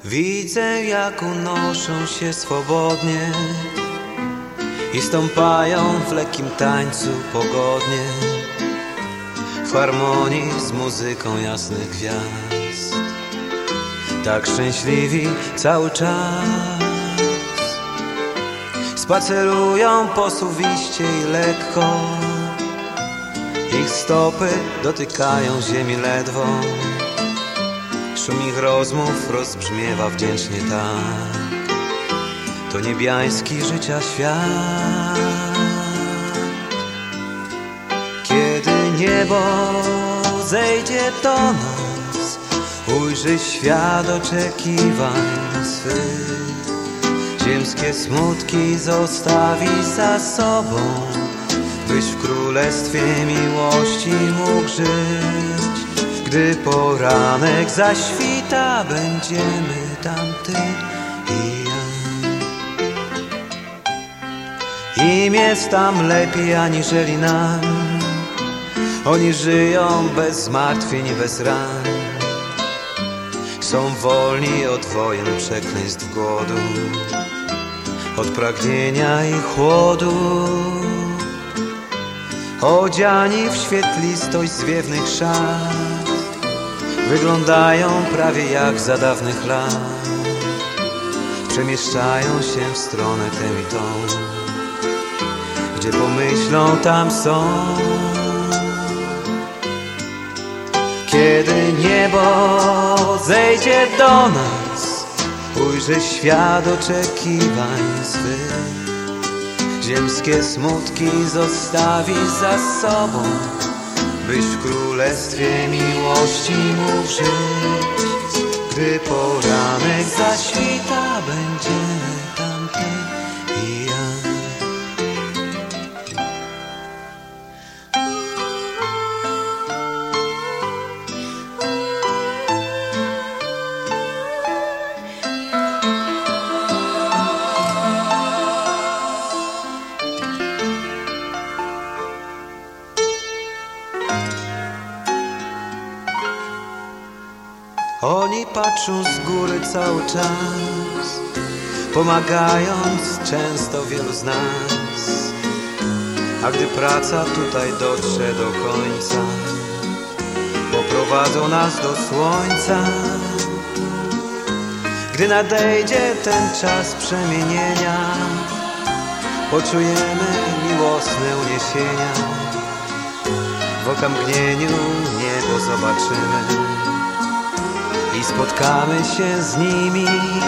Widzę, jak unoszą się swobodnie i stąpają w lekkim tańcu pogodnie, w harmonii z muzyką jasnych gwiazd. Tak szczęśliwi cały czas spacerują posuwiście i lekko, ich stopy dotykają ziemi ledwo. Szum ich rozmów rozbrzmiewa wdzięcznie tak. To niebiański życia świat. Kiedy niebo zejdzie do nas, ujrzy świat oczekiwań swych. Ziemskie smutki zostawi za sobą, byś w królestwie miłości mógł żyć. Gdy poranek zaświta, będziemy tam ty i ja. Im jest tam lepiej aniżeli nam. Oni żyją bez zmartwień i bez ran. Są wolni od wojen, przekleństw, głodu, od pragnienia i chłodu. Odziani w świetlistość zwiewnych szat, wyglądają prawie jak za dawnych lat. Przemieszczają się w stronę tę i tą, gdzie pomyślą, tam są. Kiedy niebo zejdzie do nas, ujrzy świat oczekiwań swych. Ziemskie smutki zostawi za sobą, byś w królestwie miłości mógł żyć. Gdy poranek zaświta, będziemy tam ty i ja. Oni patrzą z góry cały czas, pomagając często wielu z nas. A gdy praca tutaj dotrze do końca, poprowadzą nas do słońca. Gdy nadejdzie ten czas przemienienia, poczujemy miłosne uniesienia. W okamgnieniu niebo zobaczymy i spotkamy się z nimi.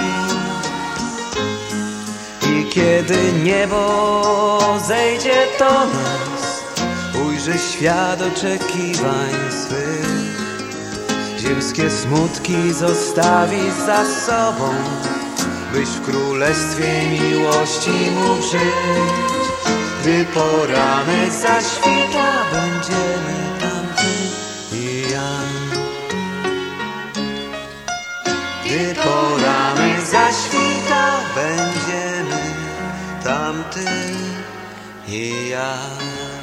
I kiedy niebo zejdzie do nas, ujrzy świat oczekiwań swych. Ziemskie smutki zostawi za sobą, byś w królestwie miłości mógł żyć. Gdy poranek zaświta, będziemy tam ty i ja. Gdy poranek zaświta, będziemy tam ty i ja.